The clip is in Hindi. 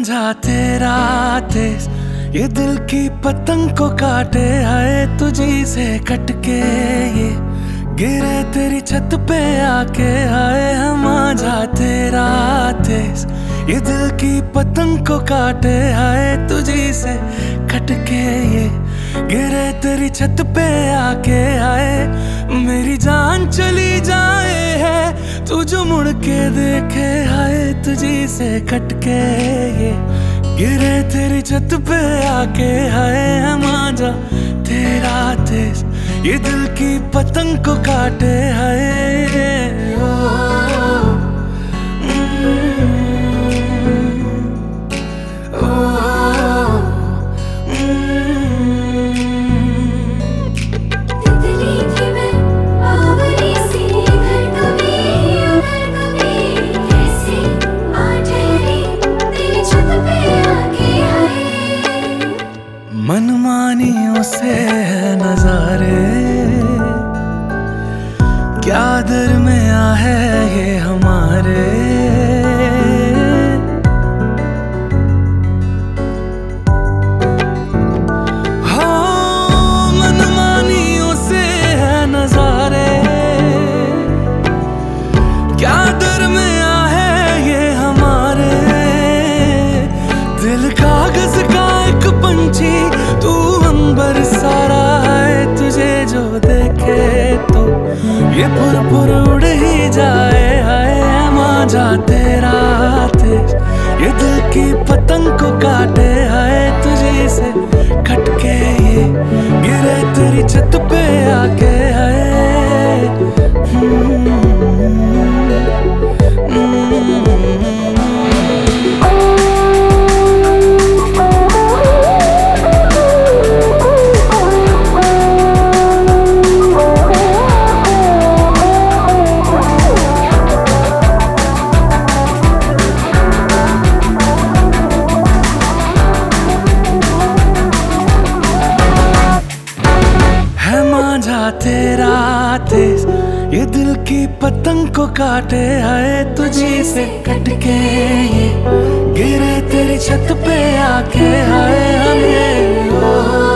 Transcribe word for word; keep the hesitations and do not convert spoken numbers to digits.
मांझा तेरा तेज ये दिल की पतंग को काटे, हाय तुझी से कटके ये गिरे तेरी छत पे आके। हाय मांझा तेरा तेज ये दिल की पतंग को काटे, हाय तुझी से कटके ये गिरे तेरी छत पे आके। हाय मेरी जान चली जाए है तू जो मुड़ के देखे, हाय तुझी से कटके ये गिरे तेरी छत पे आके। हाय मांझा तेरा तेज ये दिल की पतंग को काटे, हाय ओ, ओ, तितली थी मैं बावरी सी, इधर कभी उधर कभी, कैसे आ ठहरी तेरी छत पे आके। हाय मनमानियों से है नजारे, क्या दरमिया है ये हमारे। हो मनमानियों से है नजारे, क्या दरमिया है ये हमारे। दिल कागज का एक पंछी तू अंबर सारा है, तुझे जो देखे तो ये पुरपुर उड़ ही जाए। हाय मांझा तेरा तेज ये दिल की पतंग को काटे, हाय तुझे से कटके ये गिरे तेरी छत पे आके। हाय हम्म, हम्म, मांझा तेरा तेज ये दिल की पतंग को काटे, हाय तुझी से कटके ये गिरे तेरी छत पे आके। हाय हमें